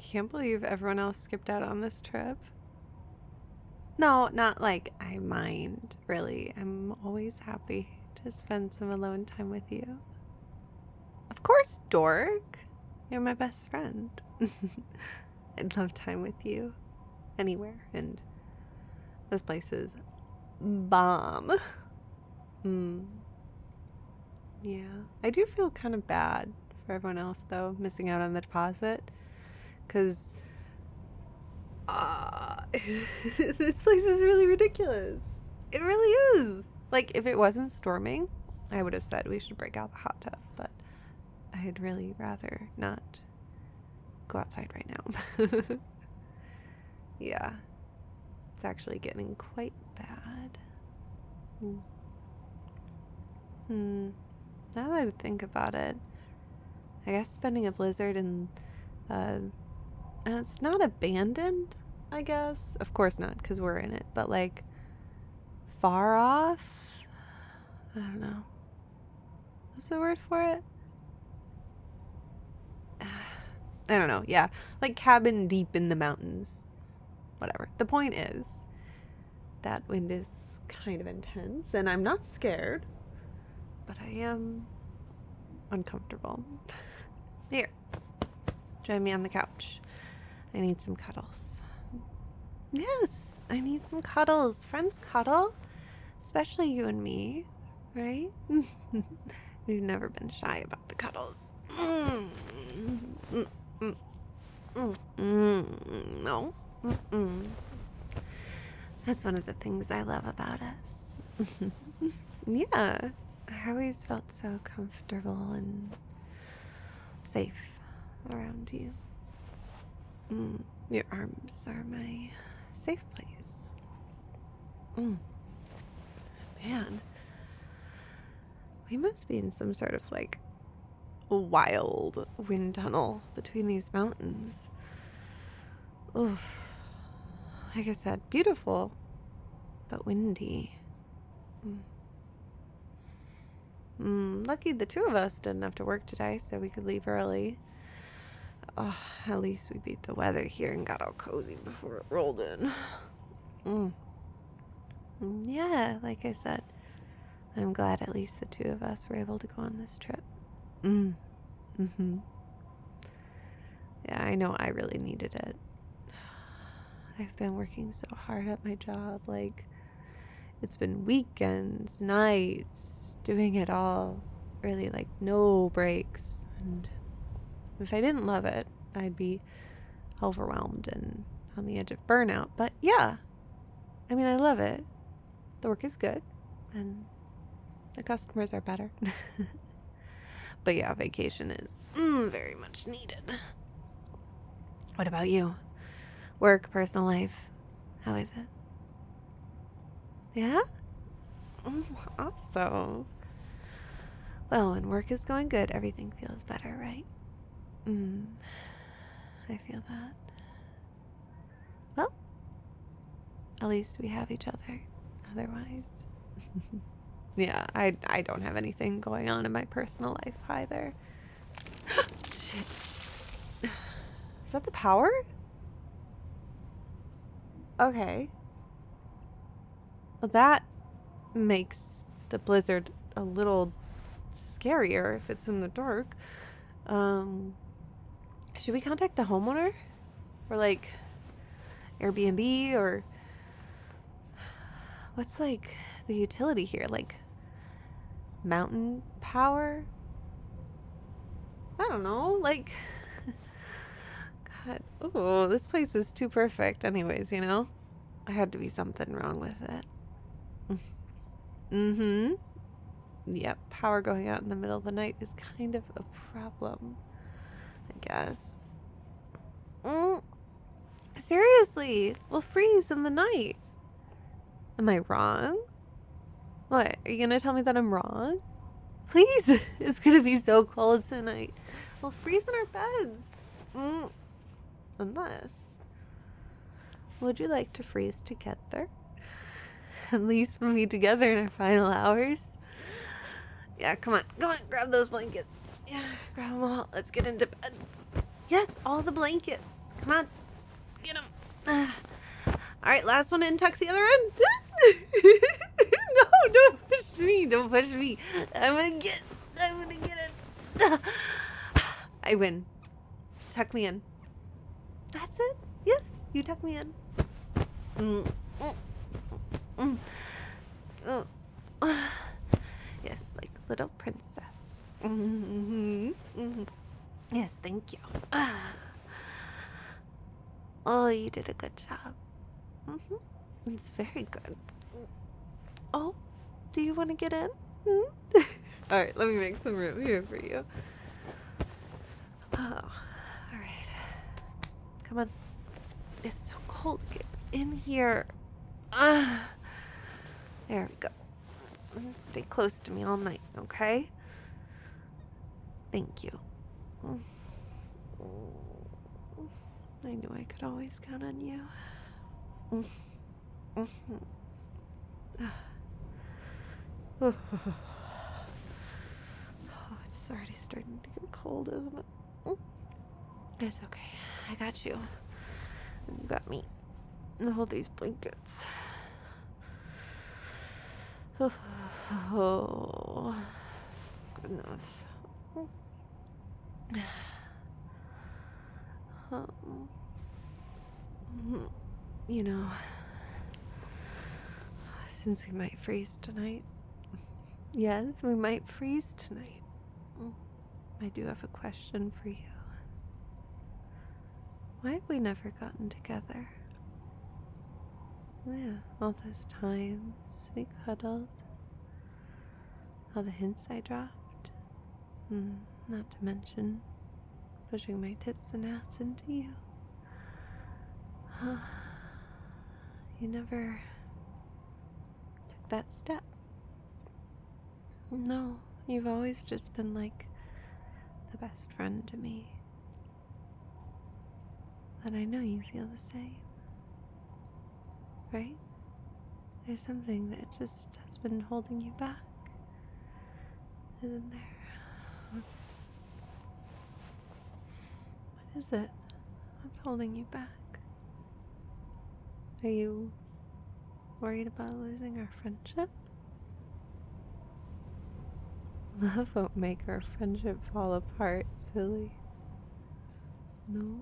can't believe everyone else skipped out on this trip. No, not like I mind, really. I'm always happy to spend some alone time with you. Of course, dork. You're my best friend. I'd love time with you anywhere, and this place is bomb. Yeah, I do feel kind of bad for everyone else, though, missing out on the deposit, because this place is really ridiculous. It really is. Like, if it wasn't storming, I would have said we should break out the hot tub, but I'd really rather not go outside right now. Yeah, it's actually getting quite bad. Now that I think about it, I guess spending a blizzard and it's not abandoned, I guess. Of course not, because we're in it, but like far off? I don't know. What's the word for it? I don't know. Yeah, like cabin deep in the mountains. Whatever. The point is, that wind is kind of intense, and I'm not scared, but I am uncomfortable. Here, join me on the couch. I need some cuddles. Yes, I need some cuddles. Friends cuddle, especially you and me, right? We've never been shy about the cuddles. No. That's one of the things I love about us. Yeah, I always felt so comfortable and safe around you. Your arms are my safe place. Man, we must be in some sort of like wild wind tunnel between these mountains. Oof. Like I said, beautiful, but windy. Lucky the two of us didn't have to work today, so we could leave early. Oh, at least we beat the weather here and got all cozy before it rolled in. Yeah, like I said, I'm glad at least the two of us were able to go on this trip. Yeah, I know I really needed it. I've been working so hard at my job, like, it's been weekends, nights, doing it all, really, like, no breaks, and if I didn't love it, I'd be overwhelmed and on the edge of burnout, but yeah, I mean, I love it. The work is good, and the customers are better. But yeah, vacation is very much needed. What about you? Work, personal life, how is it? Yeah? Awesome. Well, when work is going good, everything feels better, right? I feel that. Well, at least we have each other. Otherwise. Yeah, I don't have anything going on in my personal life either. Shit. Is that the power? Okay. Well, that makes the blizzard a little scarier if it's in the dark. Should we contact the homeowner? Or like Airbnb, or what's like the utility here? Like mountain power? I don't know, like God, oh, this place was too perfect anyways, you know? There had to be something wrong with it. Yep, power going out in the middle of the night is kind of a problem, I guess. Seriously, we'll freeze in the night. Am I wrong? What, are you gonna tell me that I'm wrong? Please, it's gonna be so cold tonight. We'll freeze in our beds. Unless, would you like to freeze together? At least we'll be together in our final hours. Yeah, come on, grab those blankets. Yeah, grab them all. Let's get into bed. Yes, all the blankets. Come on. Get him. All right, last one in. Tuck's the other end. No, don't push me. Don't push me. I'm gonna get it. I win. Tuck me in. That's it. Yes, you tuck me in. Oh. Yes, like little princess. Yes, thank you. Oh, you did a good job. It's very good. Oh, do you want to get in? All right, let me make some room here for you. Oh, all right. Come on. It's so cold. Get in here. There we go. Stay close to me all night, okay? Thank you. I knew I could always count on you. Oh, it's already starting to get cold, isn't it? It's okay. I got you. And you got me. And all these blankets. Oh, goodness. You know, since we might freeze tonight. Yes, we might freeze tonight. I do have a question for you. Why have we never gotten together? Yeah, all those times we cuddled. All the hints I dropped. Not to mention pushing my tits and ass into you. You never took that step. No, you've always just been like the best friend to me. And I know you feel the same. Right? There's something that just has been holding you back, isn't there? What is it? What's holding you back? Are you worried about losing our friendship? Love won't make our friendship fall apart, silly. No?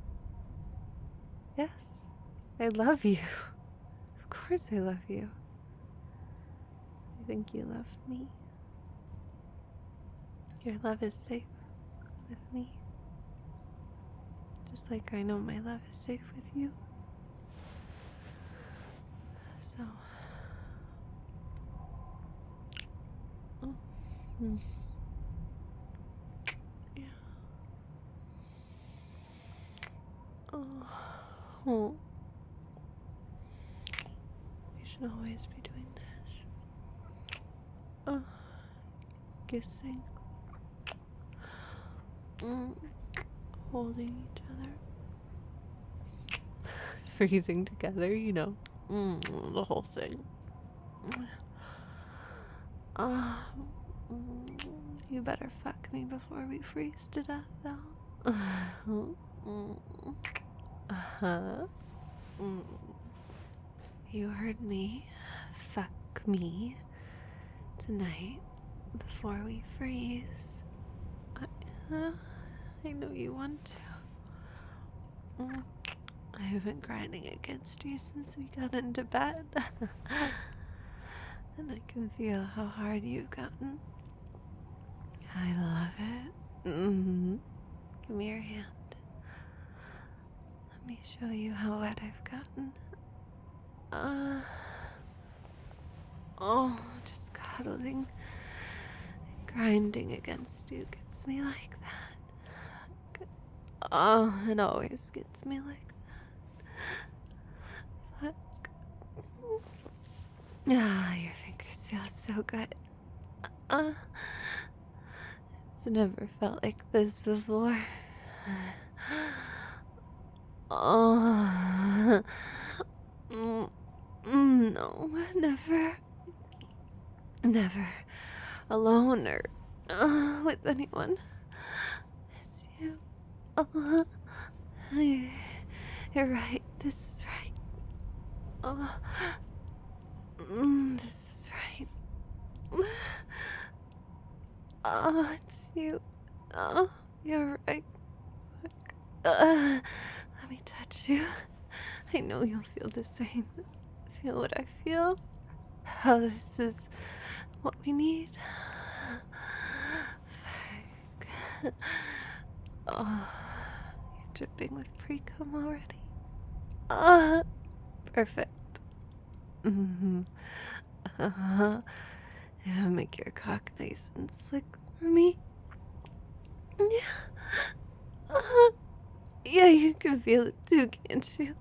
Yes, I love you. Of course I love you. I think you love me. Your love is safe with me. Just like I know my love is safe with you. So... Yeah. Oh. We should always be doing this. Kissing. Holding each other. Freezing together, you know. The whole thing. You better fuck me before we freeze to death, though. You heard me. Fuck me tonight before we freeze. I know you want to. I have been grinding against you since we got into bed. And I can feel how hard you've gotten. I love it. Give me your hand. Let me show you how wet I've gotten. Just cuddling and grinding against you gets me like that. It always gets me like that. Fuck. Your fingers feel so good. It's never felt like this before. No, never. Never alone or with anyone. It's you. You're right. This is right. Oh, this is right. Oh, it's you. Oh, you're right. Let me touch you. I know you'll feel the same. Feel what I feel. How this is what we need. Oh, you're dripping with pre-cum already. Perfect. Yeah, make your cock nice and slick for me. Yeah. Yeah, you can feel it too, can't you?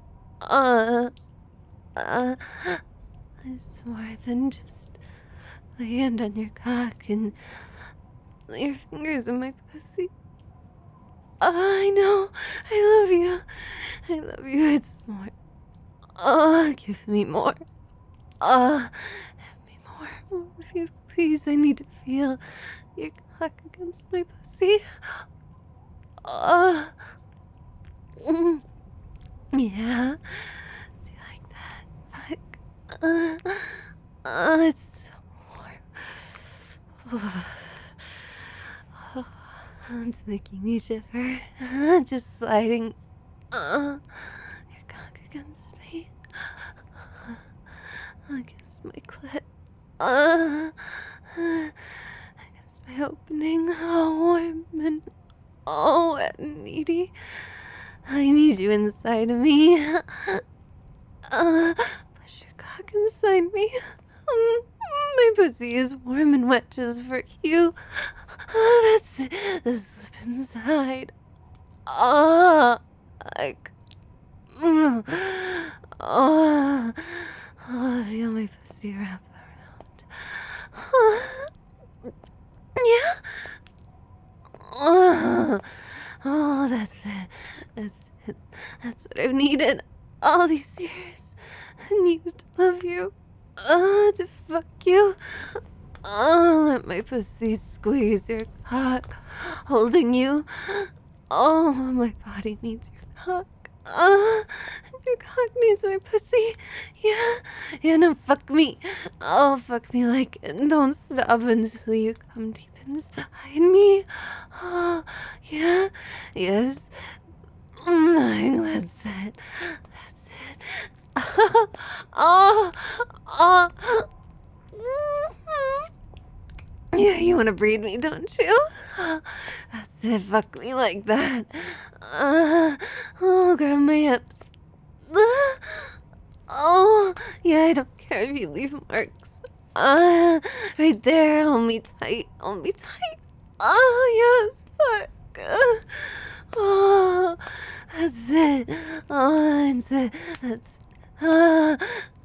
It's more than just my hand on your cock and your fingers in my pussy. I know. I love you. I love you. It's more. Give me more. Give me more. If you please, I need to feel your cock against my pussy. Yeah. Do you like that? Fuck. It's so warm. It's making me shiver. Just sliding your cock against me. Against my clit. Against my opening. All warm and all wet and needy. I need you inside of me. Push your cock inside me. My pussy is warm and wet just for you. That's it. The slip inside. Like. Feel my pussy wrap around. Yeah. That's it. That's it. That's what I've needed all these years. I needed to love you. To fuck you. Let my pussy squeeze your cock, holding you. My body needs your cock. Your cock needs my pussy. Yeah, now fuck me. Fuck me like it. Don't stop until you come deep inside me. Yeah, yes. That's it. That's it. Yeah, you want to breed me, don't you? That's it. Fuck me like that. Grab my hips. Yeah, I don't care if you leave marks. Right there. Hold me tight. Hold me tight. Yes. Fuck. That's it. That's it. That's it.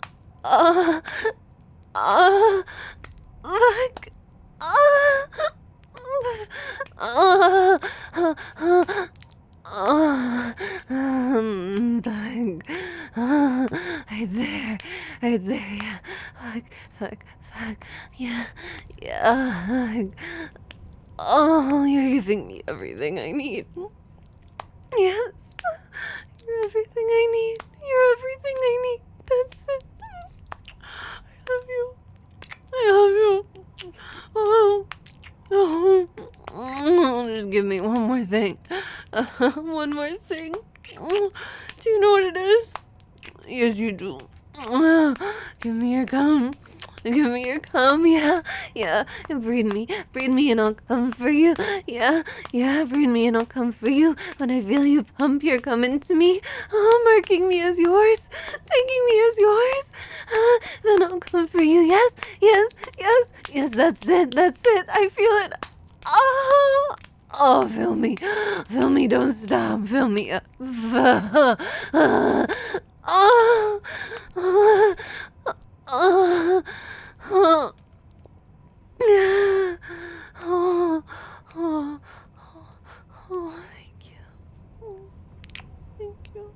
Fuck. Right there, yeah. Fuck, yeah. You're giving me everything I need. Yes, you're everything I need. You're everything I need. That's it. I love you. I love you. Just give me one more thing. One more thing. Do you know what it is? Yes, you do. Give me your cum. Give me your cum, yeah. And breed me and I'll come for you. Yeah, breed me and I'll come for you. When I feel you pump your cum into me, marking me as yours, taking me as yours, then I'll come for you. Yes, that's it, I feel it. Feel me, don't stop, feel me. Thank you. Thank you.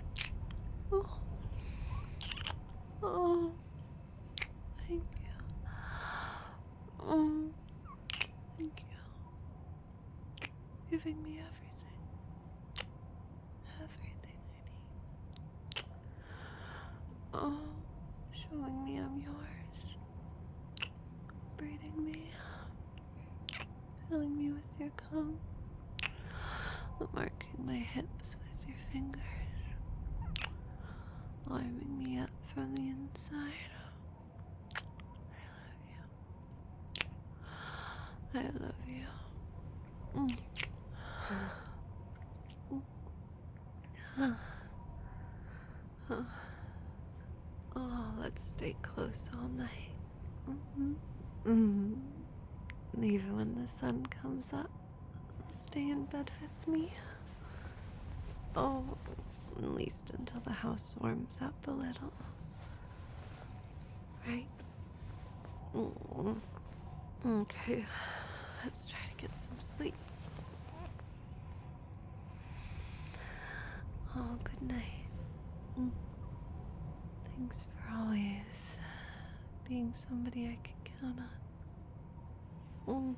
Thank you. Thank you. Giving me everything. Everything I need. showing me I'm yours. Braiding me, filling me with your comb, marking my hips with your fingers, warming me up from the inside. I love you. Oh, let's stay close all night. Even when the sun comes up, stay in bed with me. Oh, at least until the house warms up a little. Right? Okay, let's try to get some sleep. Oh, good night. Thanks for always being somebody I could count on.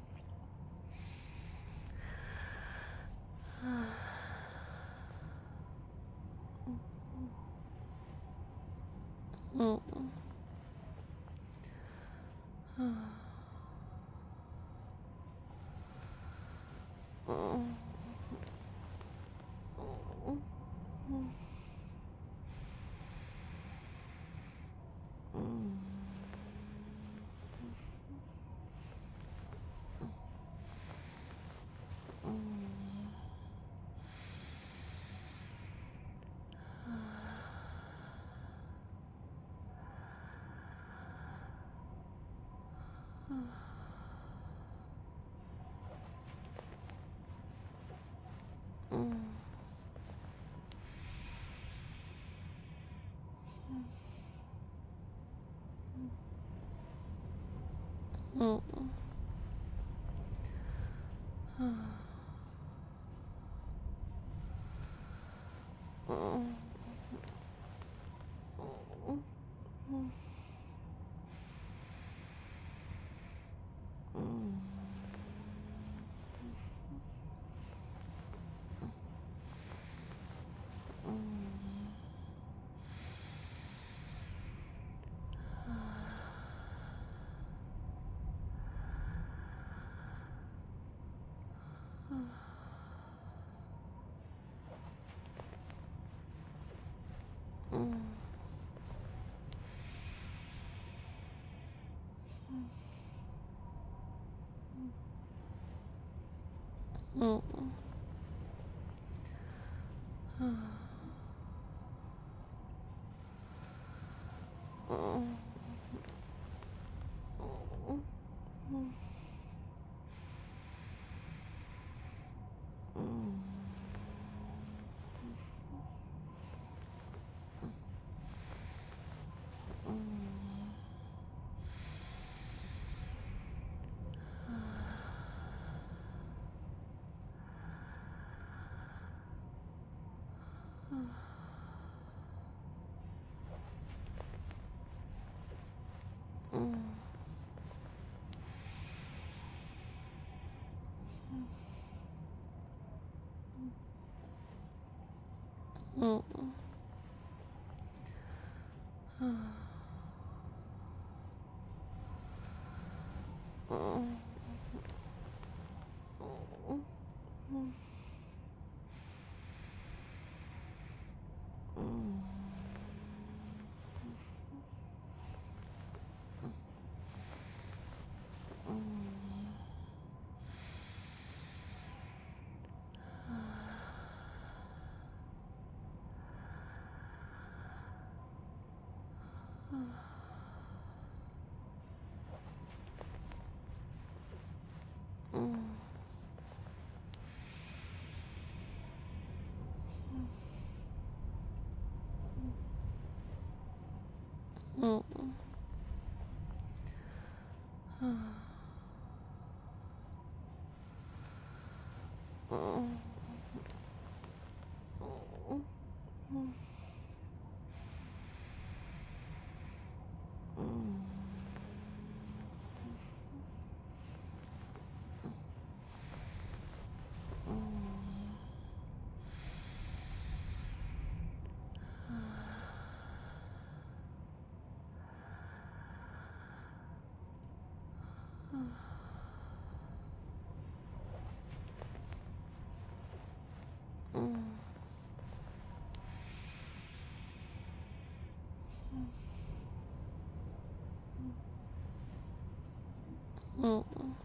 Mm.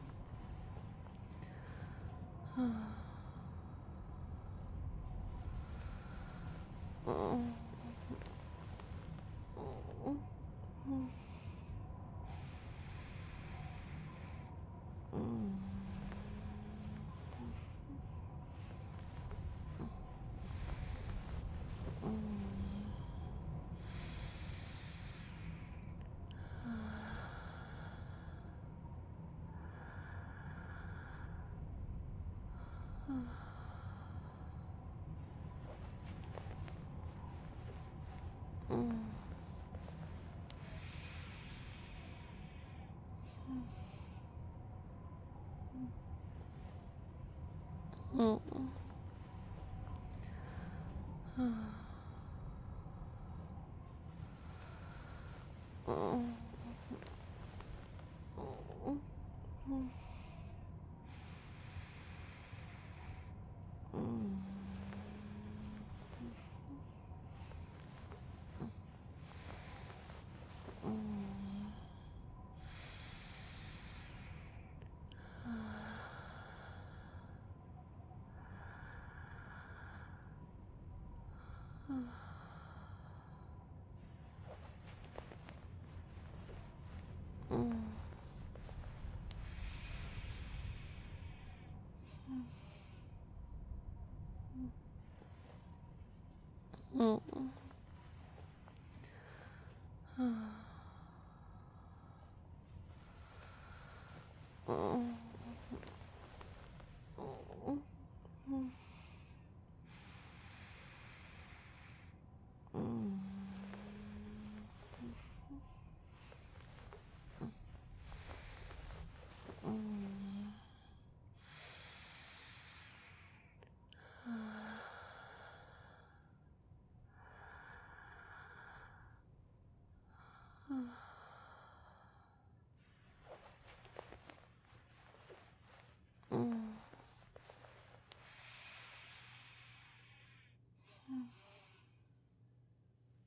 Oh.